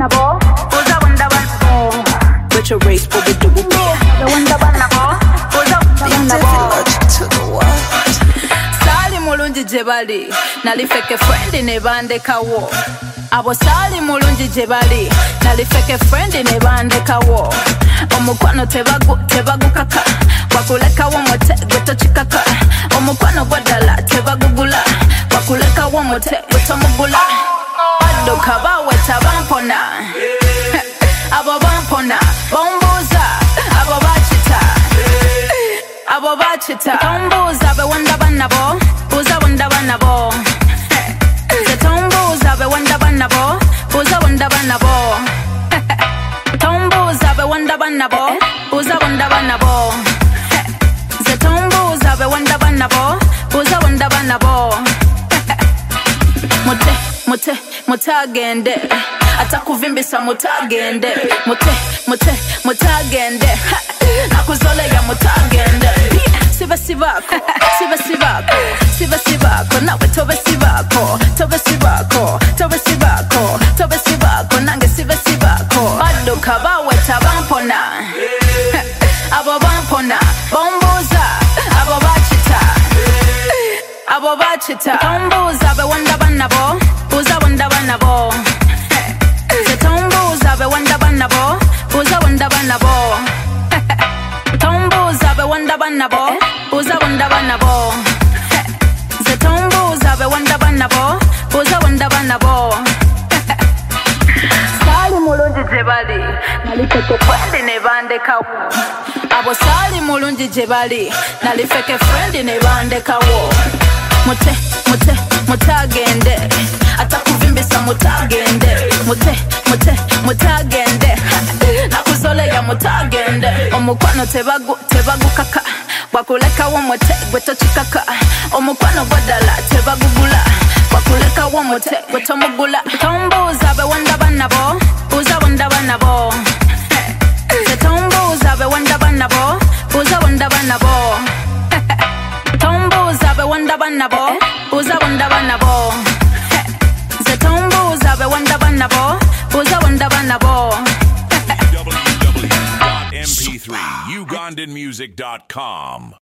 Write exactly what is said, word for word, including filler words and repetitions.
nabo, buza wanda banabo. With your race for the double B. Wanda banabo, buza wanda banabo. To the world. Sali mulungi jebali, nalifeke friend ne bandekawo. Abo sali mulungi jebali, nalifeke friend ne bandekawo. Omukwano tebagu tebagukaka, wakuleka womote gwetochikaka. Omukwano gwadala tebagugula, wakuleka womote gwetomugula. Badoka baweta bampona, abo bampona, bombuza, abo bachita, abo bachita. Tombuza be wanda banabo, buza wanda banabo. Tombuza be wanda banabo, buza wanda banabo. Tombuza be wanda banabo, buza wanda banabo. Tombuza be wanda banabo, buza wanda banabo. Mute, mute, mutagende. Atakuvimbisa mutagende. Mute, mute, mutagende. Nakuzole ya mutagende. Siva sivako, siva sivako, siva sivako. Nawe tobe sivako, tobe sivako, tobe sivako, tobe sivako. Nange siva sivako. Badoka baweta bampona, abo bampona, bombuza, abo bachita, abo bachita. Tombuza be wanda banabo, buza wanda banabo. Tombuza be wanda banabo, buza wanda banabo. Tombuza be wanda banabo, buza wanda banabo. Tombuza be wanda banabo, buza wanda banabo. Sali mulungi jebali, nalifeke friend ne bandekawo. Abo sali mulungi jebali, nalifeke friend ne bandekawo. Mute, mute, mutagende. Atakuvimbisa mutagende. Mute, mute, mutagende. Nakuzole ya mutagende. Omukwano tebagu, tebagu kaka. Wakuleka womote, gwetochikaka. Omukwano gwadala, tebagugula. Wakuleka womote, gwetomugula. Tombuza be wanda banabo, buza wanda banabo. Tombuza be wanda banabo, buza wanda banabo. Tombuza be wanda banabo, buza wanda banabo. Tombuza be wanda banabo, buza wanda banabo. w w w dot m p three ugandan music dot com